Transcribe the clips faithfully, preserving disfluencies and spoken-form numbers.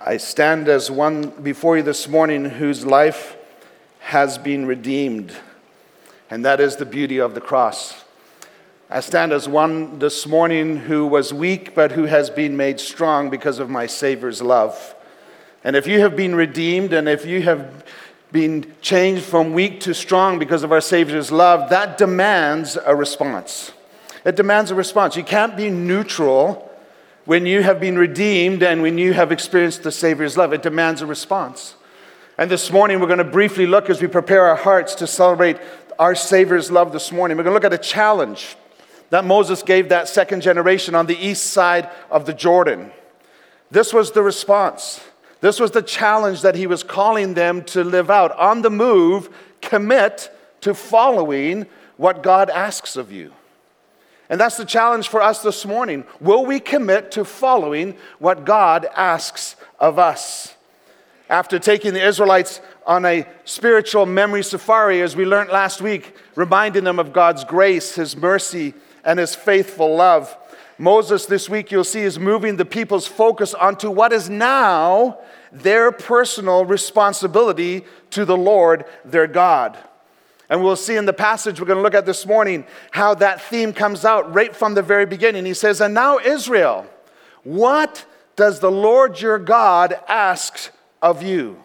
I stand as one before you this morning whose life has been redeemed, and that is the beauty of the cross. I stand as one this morning who was weak, but who has been made strong because of my Savior's love. And if you have been redeemed, and if you have been changed from weak to strong because of our Savior's love, that demands a response. It demands a response. You can't be neutral when you have been redeemed and when you have experienced the Savior's love. It demands a response. And this morning we're going to briefly look, as we prepare our hearts to celebrate our Savior's love this morning, we're going to look at a challenge that Moses gave that second generation on the east side of the Jordan. This was the response. This was the challenge that he was calling them to live out. On the move, commit to following what God asks of you. And that's the challenge for us this morning. Will we commit to following what God asks of us? After taking the Israelites on a spiritual memory safari, as we learned last week, reminding them of God's grace, His mercy, and His faithful love, Moses this week, you'll see, is moving the people's focus onto what is now their personal responsibility to the Lord, their God. And we'll see in the passage we're going to look at this morning how that theme comes out right from the very beginning. He says, "And now Israel, what does the Lord your God ask of you?"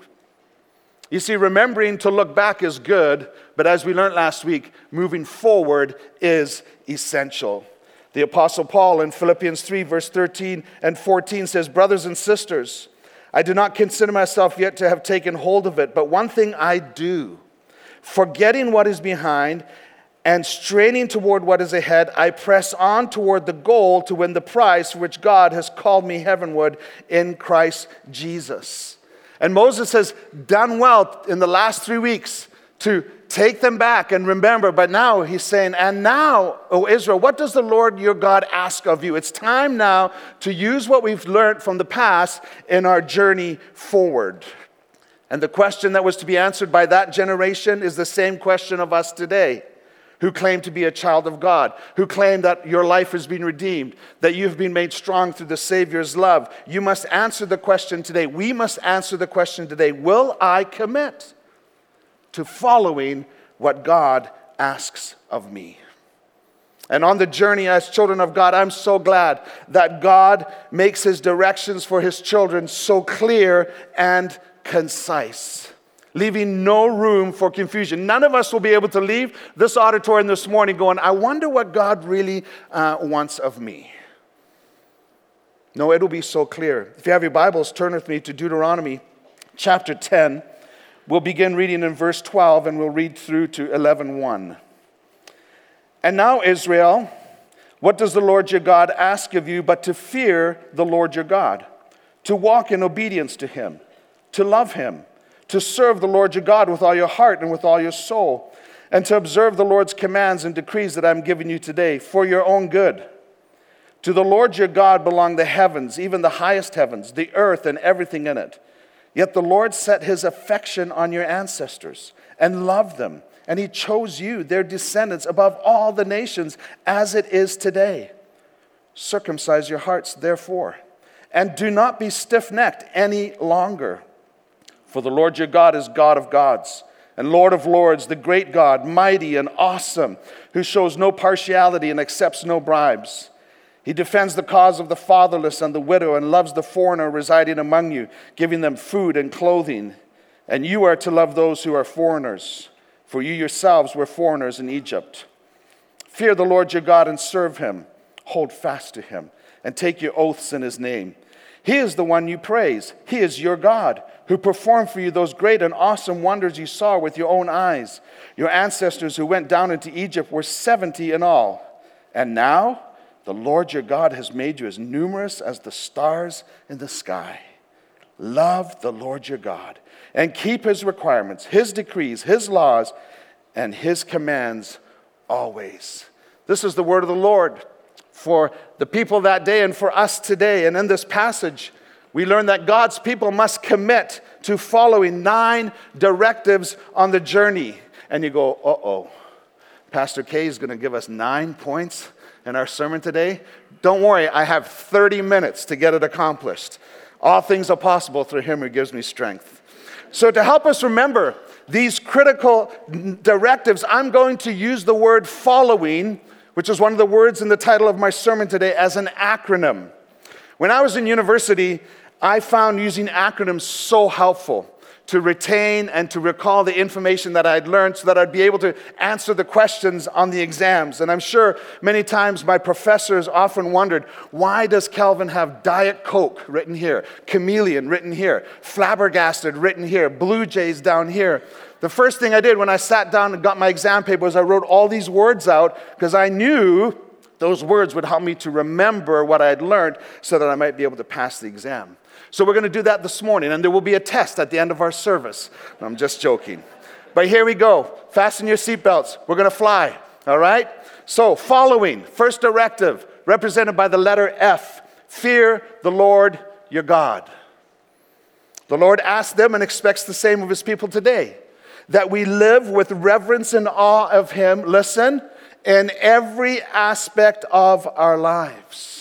You see, remembering to look back is good, but as we learned last week, moving forward is essential. The Apostle Paul in Philippians three, verse thirteen and fourteen says, "Brothers and sisters, I do not consider myself yet to have taken hold of it, but one thing I do, forgetting what is behind and straining toward what is ahead, I press on toward the goal to win the prize for which God has called me heavenward in Christ Jesus." And Moses has done well in the last three weeks to take them back and remember, but now he's saying, "And now, O Israel, what does the Lord your God ask of you?" It's time now to use what we've learned from the past in our journey forward. And the question that was to be answered by that generation is the same question of us today, who claim to be a child of God, who claim that your life has been redeemed, that you've been made strong through the Savior's love. You must answer the question today. We must answer the question today, will I commit to following what God asks of me? And on the journey as children of God, I'm so glad that God makes His directions for His children so clear and concise, leaving no room for confusion. None of us will be able to leave this auditorium this morning going, "I wonder what God really uh, wants of me." No, it'll be so clear. If you have your Bibles, turn with me to Deuteronomy chapter ten. We'll begin reading in verse twelve, and we'll read through to eleven one. "And now, Israel, what does the Lord your God ask of you but to fear the Lord your God, to walk in obedience to Him, to love Him, to serve the Lord your God with all your heart and with all your soul, and to observe the Lord's commands and decrees that I'm giving you today for your own good. To the Lord your God belong the heavens, even the highest heavens, the earth and everything in it. Yet the Lord set His affection on your ancestors and loved them, and He chose you, their descendants, above all the nations, as it is today. Circumcise your hearts, therefore, and do not be stiff-necked any longer. For the Lord your God is God of gods and Lord of lords, the great God, mighty and awesome, who shows no partiality and accepts no bribes. He defends the cause of the fatherless and the widow and loves the foreigner residing among you, giving them food and clothing. And you are to love those who are foreigners, for you yourselves were foreigners in Egypt. Fear the Lord your God and serve Him. Hold fast to Him and take your oaths in His name. He is the one you praise. He is your God, who performed for you those great and awesome wonders you saw with your own eyes. Your ancestors who went down into Egypt were seventy in all. And now the Lord your God has made you as numerous as the stars in the sky. Love the Lord your God and keep His requirements, His decrees, His laws, and His commands always." This is the word of the Lord for the people that day and for us today. And in this passage, we learn that God's people must commit to following nine directives on the journey. And you go, uh-oh, Pastor Kay is going to give us nine points in our sermon today. Don't worry, I have thirty minutes to get it accomplished. All things are possible through him who gives me strength. So to help us remember these critical directives, I'm going to use the word following, which is one of the words in the title of my sermon today, as an acronym. When I was in university, I found using acronyms so helpful to retain and to recall the information that I'd learned so that I'd be able to answer the questions on the exams. And I'm sure many times my professors often wondered, why does Kelvin have Diet Coke written here, Chameleon written here, Flabbergasted written here, Blue Jays down here? The first thing I did when I sat down and got my exam paper was I wrote all these words out because I knew those words would help me to remember what I had learned so that I might be able to pass the exam. So we're going to do that this morning, and there will be a test at the end of our service. I'm just joking. But here we go. Fasten your seatbelts. We're going to fly, all right? So following, first directive, represented by the letter F, fear the Lord your God. The Lord asked them and expects the same of his people today, that we live with reverence and awe of him, listen, in every aspect of our lives.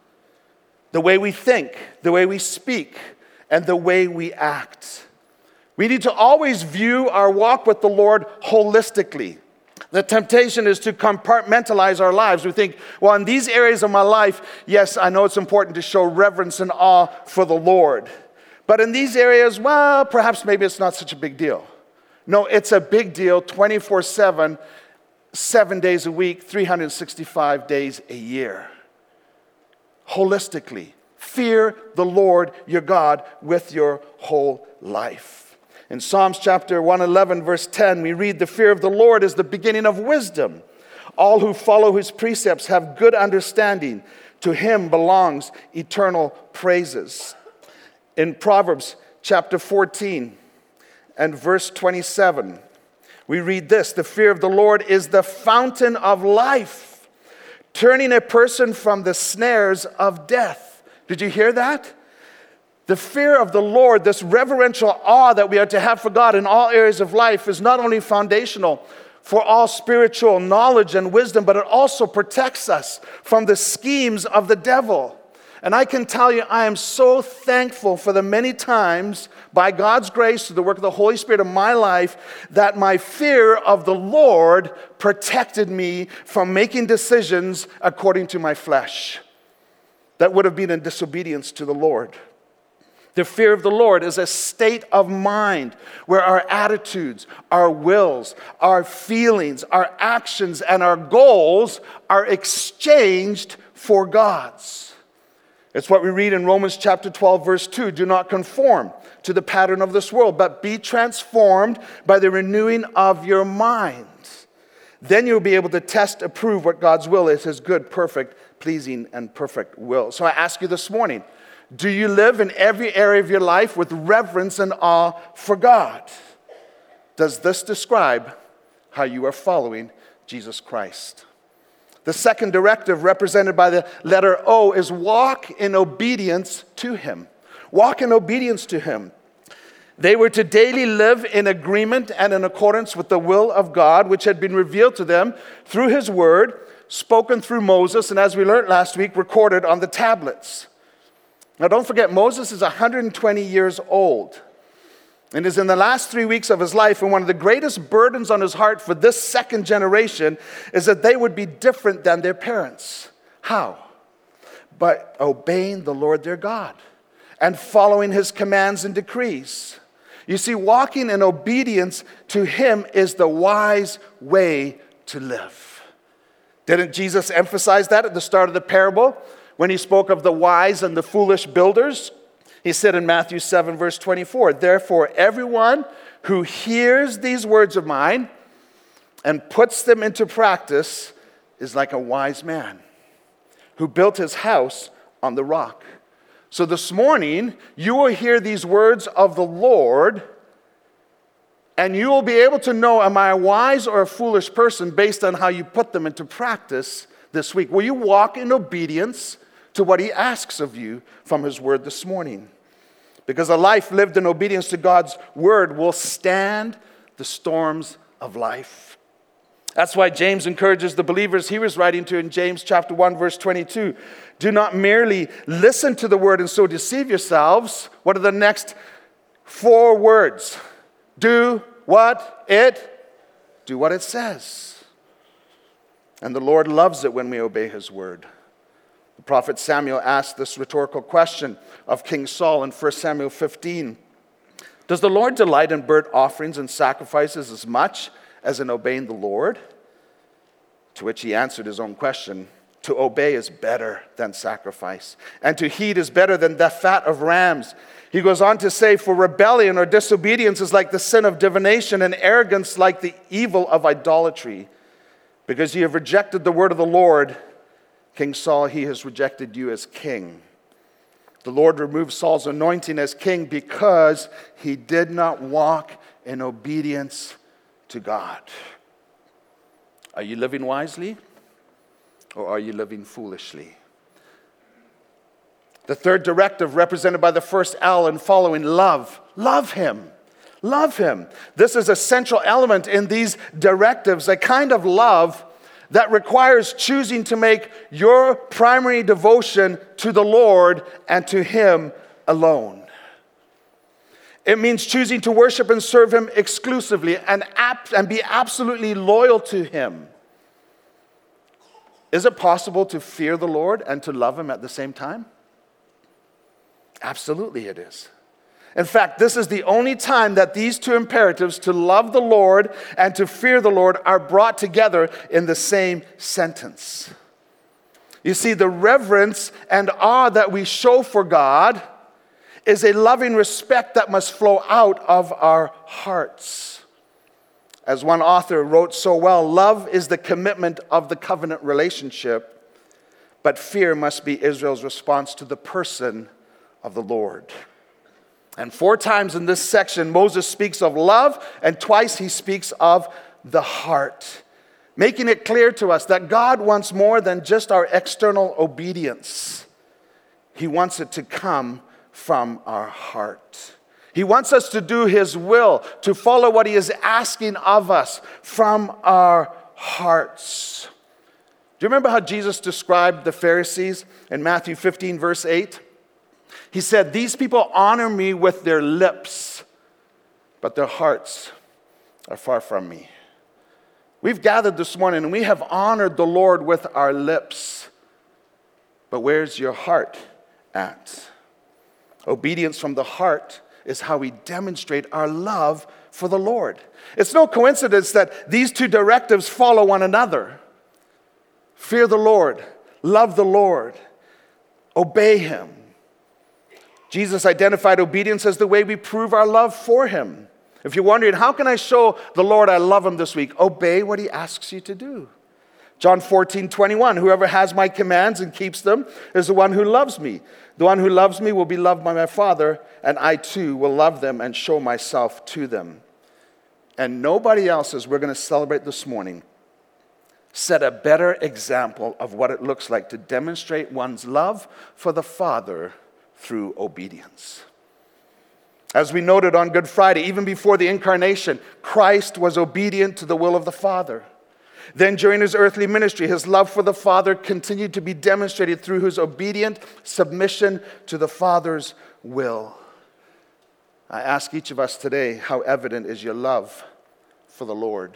The way we think, the way we speak, and the way we act. We need to always view our walk with the Lord holistically. The temptation is to compartmentalize our lives. We think, well, in these areas of my life, yes, I know it's important to show reverence and awe for the Lord. But in these areas, well, perhaps maybe it's not such a big deal. No, it's a big deal twenty-four seven, seven days a week, three hundred sixty-five days a year. Holistically, fear the Lord your God with your whole life. In Psalms chapter one eleven, verse ten, we read, the fear of the Lord is the beginning of wisdom. All who follow his precepts have good understanding. To him belongs eternal praises. In Proverbs chapter fourteen and verse twenty-seven, we read this, the fear of the Lord is the fountain of life, turning a person from the snares of death. Did you hear that? The fear of the Lord, this reverential awe that we are to have for God in all areas of life, is not only foundational for all spiritual knowledge and wisdom, but it also protects us from the schemes of the devil. And I can tell you, I am so thankful for the many times, by God's grace, through the work of the Holy Spirit in my life, that my fear of the Lord protected me from making decisions according to my flesh that would have been in disobedience to the Lord. The fear of the Lord is a state of mind where our attitudes, our wills, our feelings, our actions, and our goals are exchanged for God's. It's what we read in Romans chapter twelve, verse two. Do not conform to the pattern of this world, but be transformed by the renewing of your mind. Then you'll be able to test, approve what God's will is, his good, perfect, pleasing, and perfect will. So I ask you this morning, do you live in every area of your life with reverence and awe for God? Does this describe how you are following Jesus Christ? The second directive, represented by the letter O, is walk in obedience to him. Walk in obedience to him. They were to daily live in agreement and in accordance with the will of God, which had been revealed to them through his word, spoken through Moses, and as we learned last week, recorded on the tablets. Now don't forget, Moses is one hundred twenty years old and is in the last three weeks of his life, and one of the greatest burdens on his heart for this second generation is that they would be different than their parents. How? By obeying the Lord their God and following his commands and decrees. You see, walking in obedience to him is the wise way to live. Didn't Jesus emphasize that at the start of the parable when he spoke of the wise and the foolish builders? He said in Matthew seven, verse twenty-four, therefore everyone who hears these words of mine and puts them into practice is like a wise man who built his house on the rock. So this morning, you will hear these words of the Lord, and you will be able to know, am I a wise or a foolish person based on how you put them into practice this week? Will you walk in obedience to what he asks of you from his word this morning? Because a life lived in obedience to God's word will stand the storms of life. That's why James encourages the believers he was writing to in James chapter one, verse twenty-two. Do not merely listen to the word and so deceive yourselves. What are the next four words? Do what it, do what it says. And the Lord loves it when we obey his word. The prophet Samuel asked this rhetorical question of King Saul in First Samuel fifteen. Does the Lord delight in burnt offerings and sacrifices as much as in obeying the Lord? To which he answered his own question. To obey is better than sacrifice, and to heed is better than the fat of rams. He goes on to say, for rebellion or disobedience is like the sin of divination, and arrogance like the evil of idolatry. Because you have rejected the word of the Lord, King Saul, he has rejected you as king. The Lord removed Saul's anointing as king because he did not walk in obedience to God. Are you living wisely? Or are you living foolishly? The third directive, represented by the first L and following, love. Love him. Love him. This is a central element in these directives, a kind of love that requires choosing to make your primary devotion to the Lord and to him alone. It means choosing to worship and serve him exclusively and, ap- and be absolutely loyal to him. Is it possible to fear the Lord and to love him at the same time? Absolutely it is. In fact, this is the only time that these two imperatives, to love the Lord and to fear the Lord, are brought together in the same sentence. You see, the reverence and awe that we show for God is a loving respect that must flow out of our hearts. As one author wrote so well, love is the commitment of the covenant relationship, but fear must be Israel's response to the person of the Lord. And four times in this section, Moses speaks of love, and twice he speaks of the heart, making it clear to us that God wants more than just our external obedience. He wants it to come from our heart. He wants us to do his will, to follow what he is asking of us from our hearts. Do you remember how Jesus described the Pharisees in Matthew fifteen, verse eight? He said, these people honor me with their lips, but their hearts are far from me. We've gathered this morning and we have honored the Lord with our lips, but where's your heart at? Obedience from the heart is how we demonstrate our love for the Lord. It's no coincidence that these two directives follow one another. Fear the Lord, love the Lord, obey him. Jesus identified obedience as the way we prove our love for him. If you're wondering, how can I show the Lord I love him this week? Obey what he asks you to do. John fourteen, twenty-one, whoever has my commands and keeps them is the one who loves me. The one who loves me will be loved by my Father, and I too will love them and show myself to them. And nobody else, as we're going to celebrate this morning, set a better example of what it looks like to demonstrate one's love for the Father through obedience. As we noted on Good Friday, even before the incarnation, Christ was obedient to the will of the Father. Then during his earthly ministry, his love for the Father continued to be demonstrated through his obedient submission to the Father's will. I ask each of us today, how evident is your love for the Lord?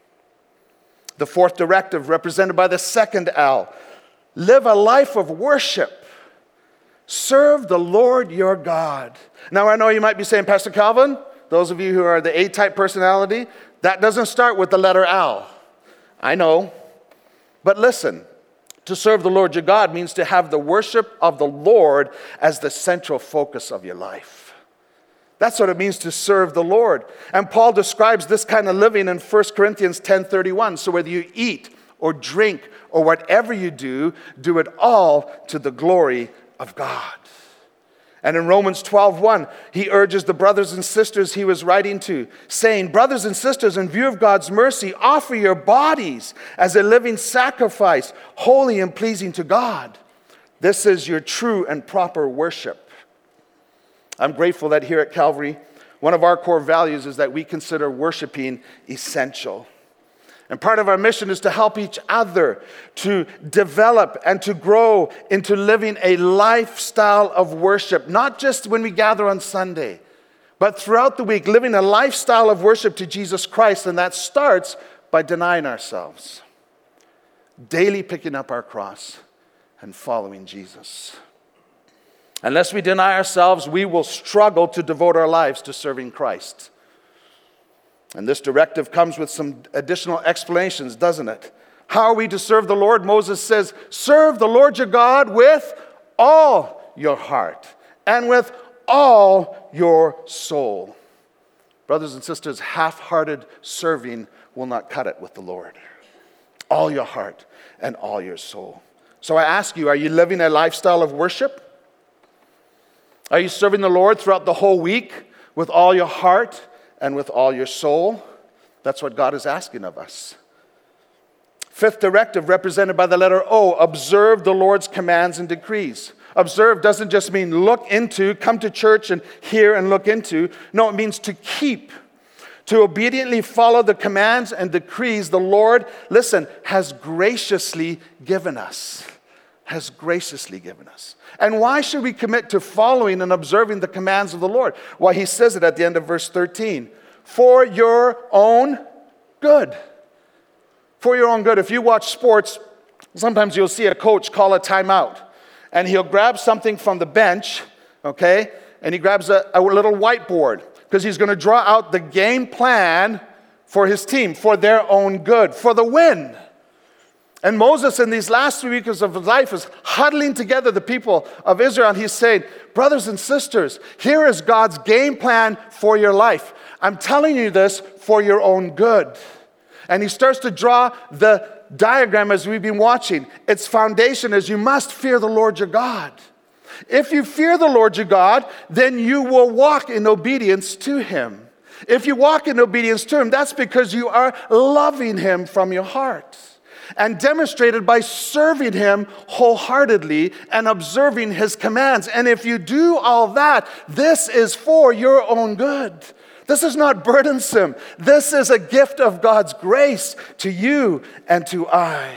The fourth directive, represented by the second L, live a life of worship. Serve the Lord your God. Now I know you might be saying, Pastor Calvin, those of you who are the A-type personality, that doesn't start with the letter L. I know. But listen, to serve the Lord your God means to have the worship of the Lord as the central focus of your life. That's what it means to serve the Lord. And Paul describes this kind of living in First Corinthians ten thirty-one. So whether you eat or drink or whatever you do, do it all to the glory of God. And in Romans twelve one, he urges the brothers and sisters he was writing to, saying, brothers and sisters, in view of God's mercy, offer your bodies as a living sacrifice, holy and pleasing to God. This is your true and proper worship. I'm grateful that here at Calvary, one of our core values is that we consider worshiping essential. And part of our mission is to help each other to develop and to grow into living a lifestyle of worship, not just when we gather on Sunday, but throughout the week, living a lifestyle of worship to Jesus Christ. And that starts by denying ourselves, daily picking up our cross and following Jesus. Unless we deny ourselves, we will struggle to devote our lives to serving Christ. And this directive comes with some additional explanations, doesn't it? How are we to serve the Lord? Moses says, serve the Lord your God with all your heart and with all your soul. Brothers and sisters, half-hearted serving will not cut it with the Lord. All your heart and all your soul. So I ask you, are you living a lifestyle of worship? Are you serving the Lord throughout the whole week with all your heart and with all your soul? That's what God is asking of us. Fifth directive, represented by the letter O, observe the Lord's commands and decrees. Observe doesn't just mean look into, come to church and hear and look into. No, it means to keep, to obediently follow the commands and decrees the Lord, listen, has graciously given us. Has graciously given us. And why should we commit to following and observing the commands of the Lord? Well, he says it at the end of verse thirteen. For your own good. For your own good. If you watch sports, sometimes you'll see a coach call a timeout. And he'll grab something from the bench, okay? And he grabs a, a little whiteboard because he's going to draw out the game plan for his team, for their own good, for the win. And Moses, in these last three weeks of his life, is huddling together the people of Israel. And he's saying, brothers and sisters, here is God's game plan for your life. I'm telling you this for your own good. And he starts to draw the diagram as we've been watching. Its foundation is you must fear the Lord your God. If you fear the Lord your God, then you will walk in obedience to him. If you walk in obedience to him, that's because you are loving him from your heart. And demonstrated by serving him wholeheartedly and observing his commands. And if you do all that, this is for your own good. This is not burdensome. This is a gift of God's grace to you and to I.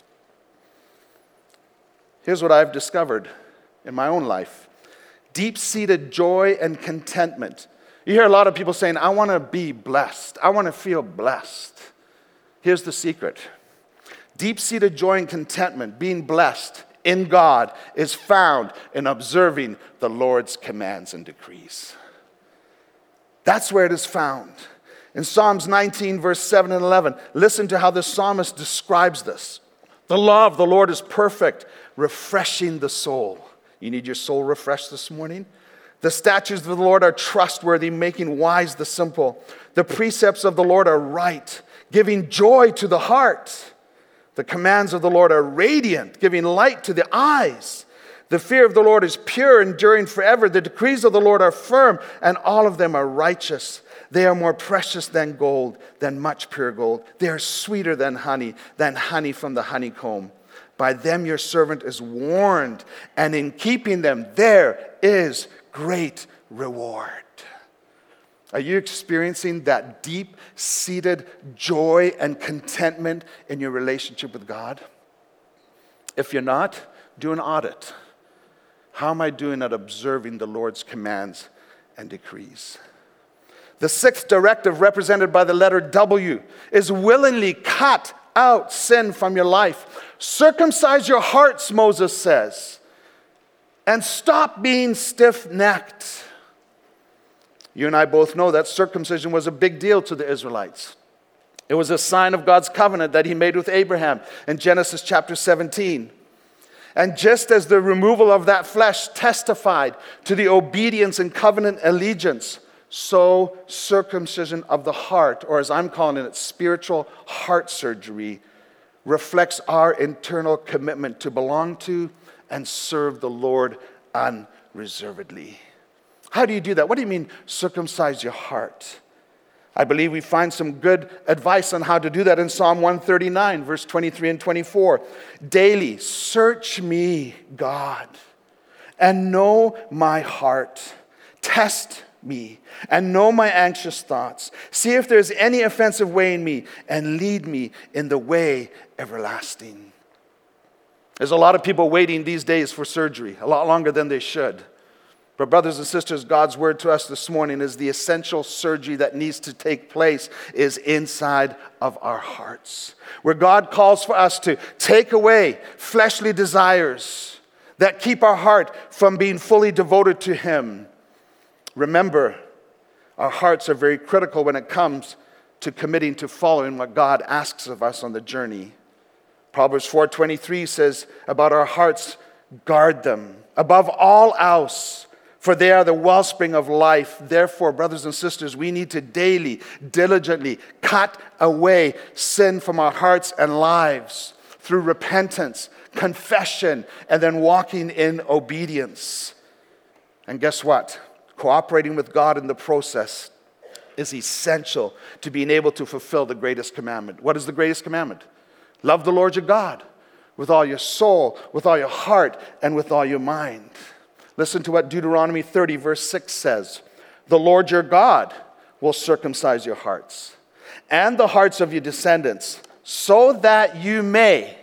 Here's what I've discovered in my own life. Deep-seated joy and contentment. You hear a lot of people saying, I want to be blessed. I want to feel blessed. Here's the secret. Deep-seated joy and contentment, being blessed in God, is found in observing the Lord's commands and decrees. That's where it is found. In Psalms nineteen, verse seven and eleven, listen to how the psalmist describes this. The law of the Lord is perfect, refreshing the soul. You need your soul refreshed this morning? The statutes of the Lord are trustworthy, making wise the simple. The precepts of the Lord are right, giving joy to the heart. The commands of the Lord are radiant, giving light to the eyes. The fear of the Lord is pure, enduring forever. The decrees of the Lord are firm, and all of them are righteous. They are more precious than gold, than much pure gold. They are sweeter than honey, than honey from the honeycomb. By them your servant is warned, and in keeping them there is great reward. Are you experiencing that deep-seated joy and contentment in your relationship with God? If you're not, do an audit. How am I doing at observing the Lord's commands and decrees? The sixth directive, represented by the letter W, is willingly cut out sin from your life. Circumcise your hearts, Moses says, and stop being stiff-necked. You and I both know that circumcision was a big deal to the Israelites. It was a sign of God's covenant that he made with Abraham in Genesis chapter seventeen. And just as the removal of that flesh testified to the obedience and covenant allegiance, so circumcision of the heart, or as I'm calling it, spiritual heart surgery, reflects our internal commitment to belong to and serve the Lord unreservedly. How do you do that? What do you mean, circumcise your heart? I believe we find some good advice on how to do that in Psalm one thirty-nine, verse twenty-three and twenty-four. Daily, search me, God, and know my heart. Test me and know my anxious thoughts. See if there's any offensive way in me and lead me in the way everlasting. There's a lot of people waiting these days for surgery, a lot longer than they should. But brothers and sisters, God's word to us this morning is the essential surgery that needs to take place is inside of our hearts, where God calls for us to take away fleshly desires that keep our heart from being fully devoted to Him. Remember, our hearts are very critical when it comes to committing to following what God asks of us on the journey. Proverbs four twenty-three says about our hearts, guard them above all else, for they are the wellspring of life. Therefore, brothers and sisters, we need to daily, diligently cut away sin from our hearts and lives through repentance, confession, and then walking in obedience. And guess what? Cooperating with God in the process is essential to being able to fulfill the greatest commandment. What is the greatest commandment? Love the Lord your God with all your soul, with all your heart, and with all your mind. Listen to what Deuteronomy thirty verse six says. The Lord your God will circumcise your hearts and the hearts of your descendants, so that you may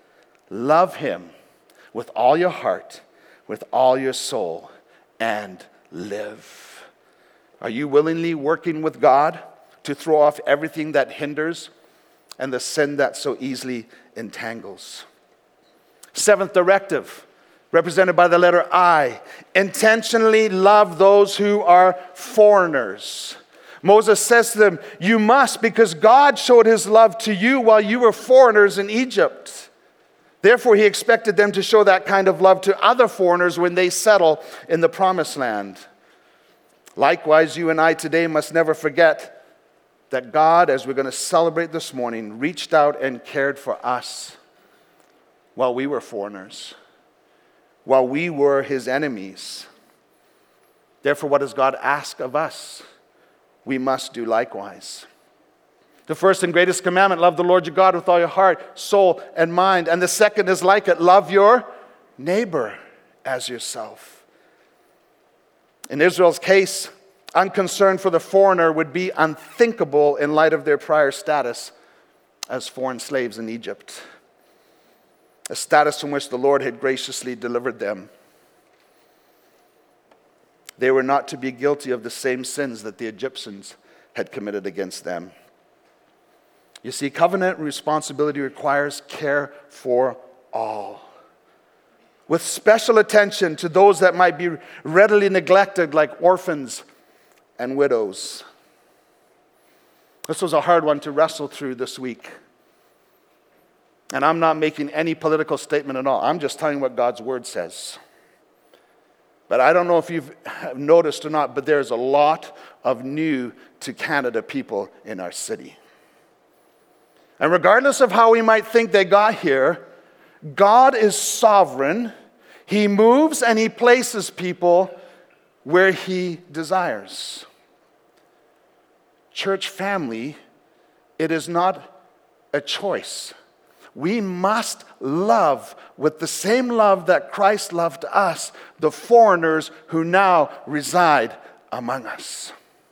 love Him with all your heart, with all your soul, and live. Are you willingly working with God to throw off everything that hinders and the sin that so easily entangles? Seventh directive, represented by the letter I, intentionally love those who are foreigners. Moses says to them, you must, because God showed His love to you while you were foreigners in Egypt. Therefore, He expected them to show that kind of love to other foreigners when they settle in the promised land. Likewise, you and I today must never forget that God, as we're going to celebrate this morning, reached out and cared for us while we were foreigners, while we were His enemies. Therefore, what does God ask of us? We must do likewise. The first and greatest commandment, love the Lord your God with all your heart, soul, and mind. And the second is like it, love your neighbor as yourself. In Israel's case, unconcern for the foreigner would be unthinkable in light of their prior status as foreign slaves in Egypt, a status from which the Lord had graciously delivered them. They were not to be guilty of the same sins that the Egyptians had committed against them. You see, covenant responsibility requires care for all, with special attention to those that might be readily neglected, like orphans and widows. This was a hard one to wrestle through this week. And I'm not making any political statement at all. I'm just telling you what God's word says. But I don't know if you've noticed or not, but there's a lot of new to Canada people in our city. And regardless of how we might think they got here, God is sovereign. He moves and He places people where He desires. Church family, it is not a choice. We must love with the same love that Christ loved us, the foreigners who now reside among us.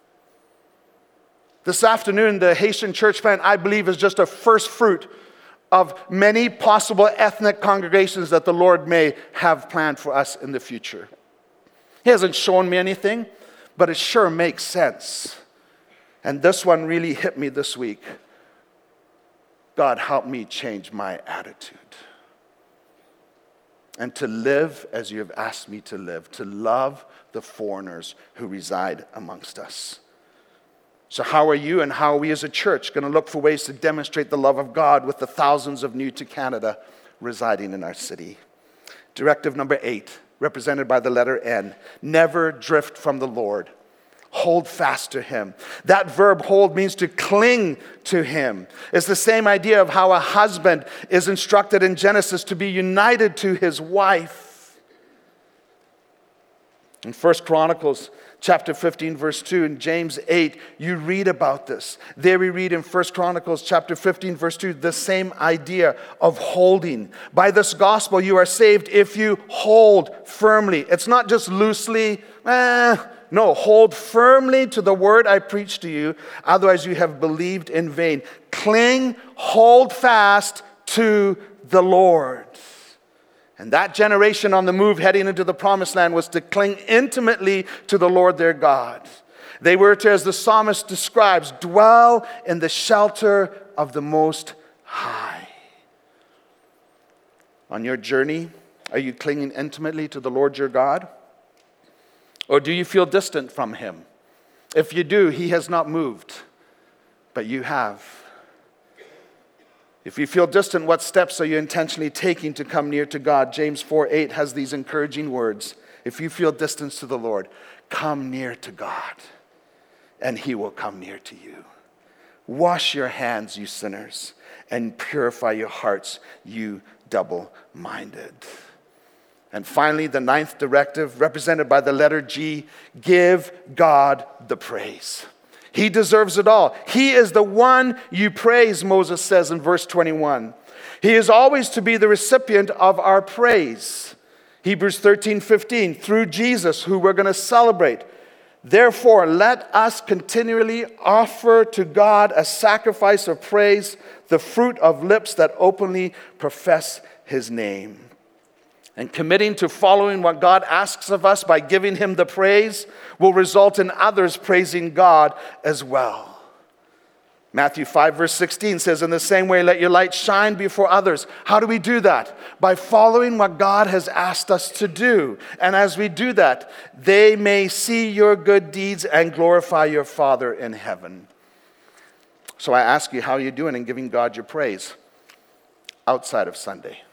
This afternoon, the Haitian church plant, I believe, is just a first fruit of many possible ethnic congregations that the Lord may have planned for us in the future. He hasn't shown me anything, but it sure makes sense. And this one really hit me this week. God, help me change my attitude and to live as you have asked me to live, to love the foreigners who reside amongst us. So how are you and how are we as a church going to look for ways to demonstrate the love of God with the thousands of new to Canada residing in our city? Directive number eight, represented by the letter N, never drift from the Lord. Hold fast to Him. That verb hold means to cling to Him. It's the same idea of how a husband is instructed in Genesis to be united to his wife. In First Chronicles chapter fifteen, verse two, and James eight, you read about this. There we read in First Chronicles chapter fifteen, verse two, the same idea of holding. By this gospel you are saved if you hold firmly. It's not just loosely, eh, No, hold firmly to the word I preached to you, otherwise you have believed in vain. Cling, hold fast to the Lord. And that generation on the move heading into the promised land was to cling intimately to the Lord their God. They were to, as the psalmist describes, dwell in the shelter of the Most High. On your journey, are you clinging intimately to the Lord your God? Or do you feel distant from Him? If you do, He has not moved, but you have. If you feel distant, what steps are you intentionally taking to come near to God? James four eight has these encouraging words. If you feel distance to the Lord, come near to God, and He will come near to you. Wash your hands, you sinners, and purify your hearts, you double-minded. And finally, the ninth directive, represented by the letter G, give God the praise. He deserves it all. He is the one you praise, Moses says in verse twenty-one. He is always to be the recipient of our praise. Hebrews thirteen fifteen, through Jesus, who we're going to celebrate. Therefore, let us continually offer to God a sacrifice of praise, the fruit of lips that openly profess His name. And committing to following what God asks of us by giving Him the praise will result in others praising God as well. Matthew five verse sixteen says, in the same way, let your light shine before others. How do we do that? By following what God has asked us to do. And as we do that, they may see your good deeds and glorify your Father in heaven. So I ask you, how are you doing in giving God your praise outside of Sunday?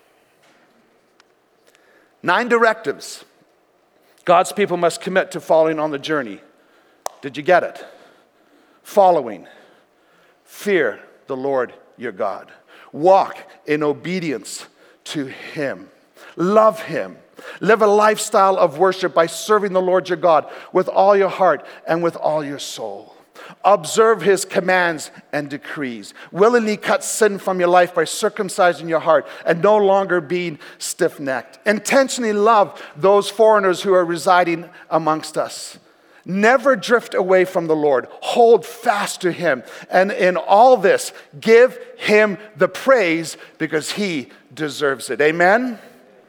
Nine directives God's people must commit to following on the journey. Did you get it? Following. Fear the Lord your God. Walk in obedience to Him. Love Him. Live a lifestyle of worship by serving the Lord your God with all your heart and with all your soul. Observe His commands and decrees. Willingly cut sin from your life by circumcising your heart and no longer being stiff-necked. Intentionally love those foreigners who are residing amongst us. Never drift away from the Lord. Hold fast to Him. And in all this, give Him the praise because He deserves it. Amen?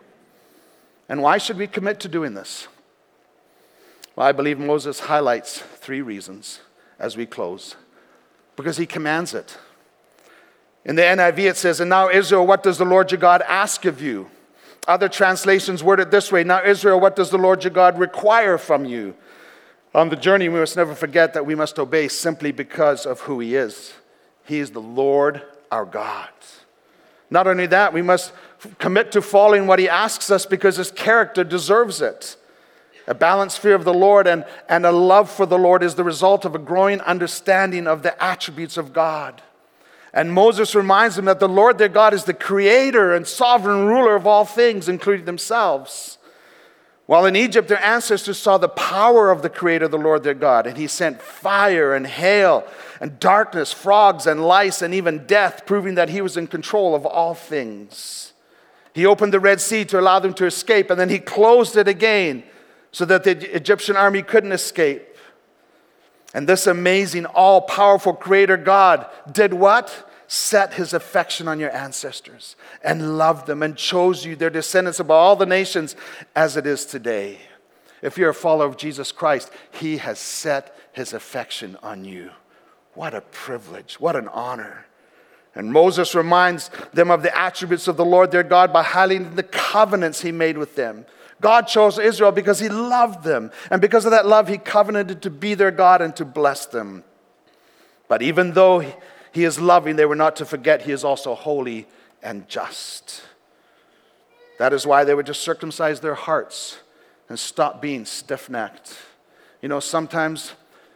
And why should we commit to doing this? Well, I believe Moses highlights three reasons as we close. Because he commands it. In the N I V it says, and now Israel, what does the Lord your God ask of you? Other translations word it this way, now Israel, what does the Lord your God require from you? On the journey, we must never forget that we must obey simply because of who He is. He is the Lord our God. Not only that, we must commit to following what He asks us because His character deserves it. A balanced fear of the Lord and, and a love for the Lord is the result of a growing understanding of the attributes of God. And Moses reminds them that the Lord their God is the creator and sovereign ruler of all things, including themselves. While in Egypt, their ancestors saw the power of the Creator, the Lord their God, and He sent fire and hail and darkness, frogs and lice, and even death, proving that He was in control of all things. He opened the Red Sea to allow them to escape, and then He closed it again so that the Egyptian army couldn't escape. And this amazing, all-powerful Creator God did what? Set His affection on your ancestors and loved them and chose you, their descendants, above all the nations as it is today. If you're a follower of Jesus Christ, He has set His affection on you. What a privilege, what an honor. And Moses reminds them of the attributes of the Lord their God by highlighting the covenants He made with them. God chose Israel because He loved them. And because of that love, He covenanted to be their God and to bless them. But even though He is loving, they were not to forget He is also holy and just. That is why they were to circumcise their hearts and stop being stiff-necked. You know, sometimes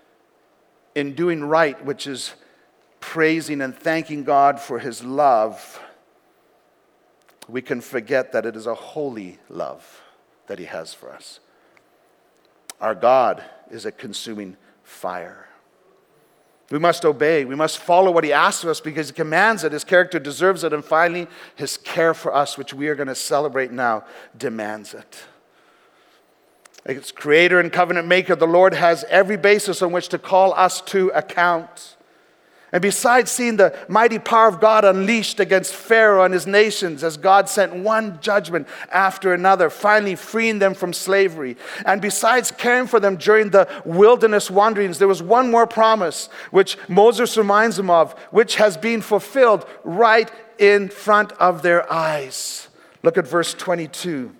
in doing right, which is praising and thanking God for His love, we can forget that it is a holy love that He has for us. Our God is a consuming fire. We must obey. We must follow what He asks of us because He commands it. His character deserves it. And finally, His care for us, which we are going to celebrate now, demands it. As creator and covenant maker, the Lord has every basis on which to call us to account. And besides seeing the mighty power of God unleashed against Pharaoh and his nations as God sent one judgment after another, finally freeing them from slavery, and besides caring for them during the wilderness wanderings, there was one more promise which Moses reminds them of, which has been fulfilled right in front of their eyes. Look at verse twenty-two.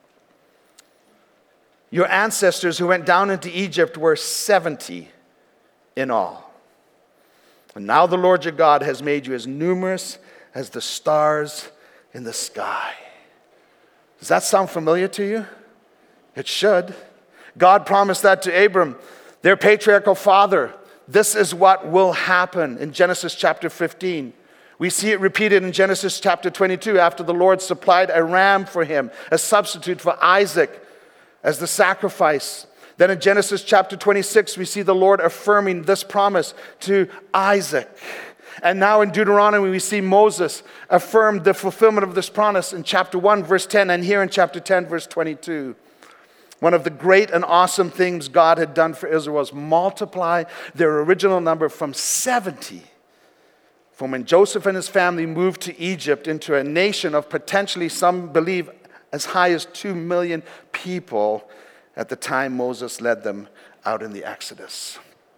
Your ancestors who went down into Egypt were seventy in all. And now the Lord your God has made you as numerous as the stars in the sky. Does that sound familiar to you? It should. God promised that to Abram, their patriarchal father. This is what will happen in Genesis chapter fifteen. We see it repeated in Genesis chapter twenty-two after the Lord supplied a ram for him, a substitute for Isaac as the sacrifice. Then in Genesis chapter twenty-six, we see the Lord affirming this promise to Isaac. And now in Deuteronomy, we see Moses affirm the fulfillment of this promise in chapter one, verse ten, and here in chapter ten, verse twenty-two. One of the great and awesome things God had done for Israel was multiply their original number from seventy, from when Joseph and his family moved to Egypt, into a nation of potentially, some believe, as high as two million people at the time Moses led them out in the Exodus.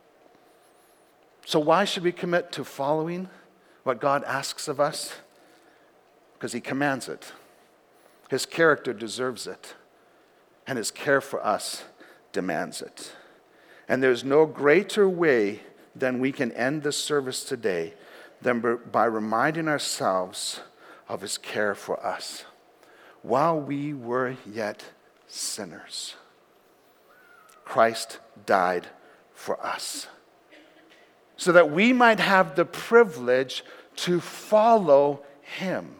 So why should we commit to following what God asks of us? Because he commands it. His character deserves it. And his care for us demands it. And there's no greater way than we can end this service today than by reminding ourselves of his care for us. While we were yet sinners, Christ died for us, so that we might have the privilege to follow him.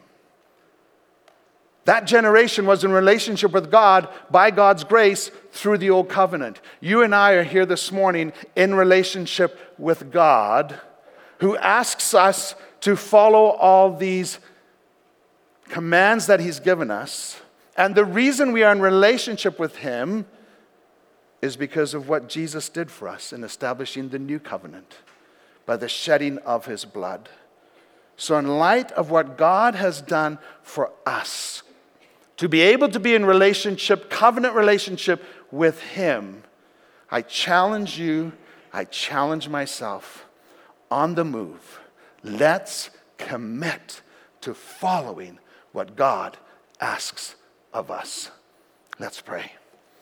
That generation was in relationship with God by God's grace through the old covenant. You and I are here this morning in relationship with God, who asks us to follow all these commands that he's given us. And the reason we are in relationship with him is because of what Jesus did for us in establishing the new covenant by the shedding of his blood. So in light of what God has done for us, to be able to be in relationship, covenant relationship with him, I challenge you, I challenge myself, on the move, let's commit to following what God asks of us. Let's pray.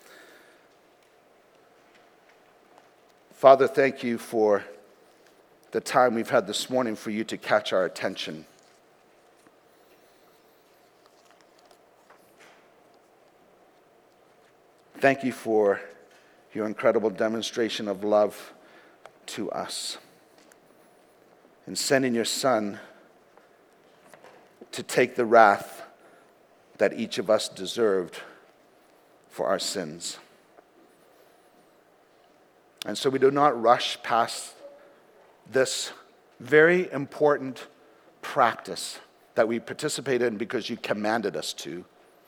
Father, thank you for the time we've had this morning for you to catch our attention. Thank you for your incredible demonstration of love to us in sending your Son to take the wrath that each of us deserved for our sins. And so we do not rush past this very important practice that we participate in because you commanded us to.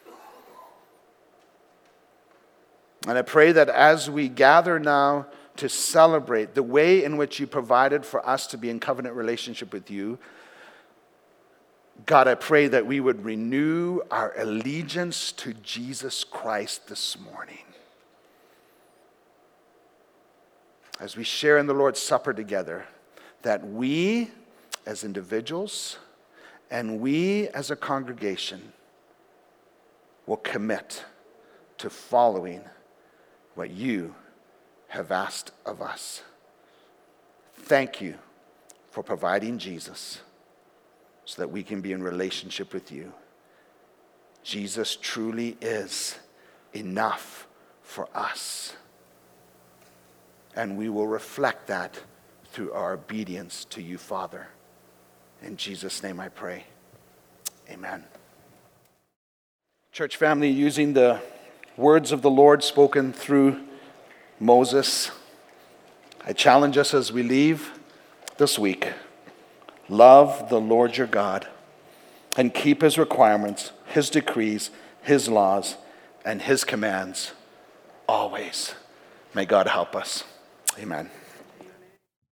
And I pray that as we gather now to celebrate the way in which you provided for us to be in covenant relationship with you, God, I pray that we would renew our allegiance to Jesus Christ this morning. As we share in the Lord's Supper together, that we as individuals and we as a congregation will commit to following what you have asked of us. Thank you for providing Jesus so that we can be in relationship with you. Jesus truly is enough for us. And we will reflect that through our obedience to you, Father. In Jesus' name I pray. Amen. Church family, using the words of the Lord spoken through Moses, I challenge us as we leave this week. Love the Lord your God and keep his requirements, his decrees, his laws, and his commands always. May God help us. Amen.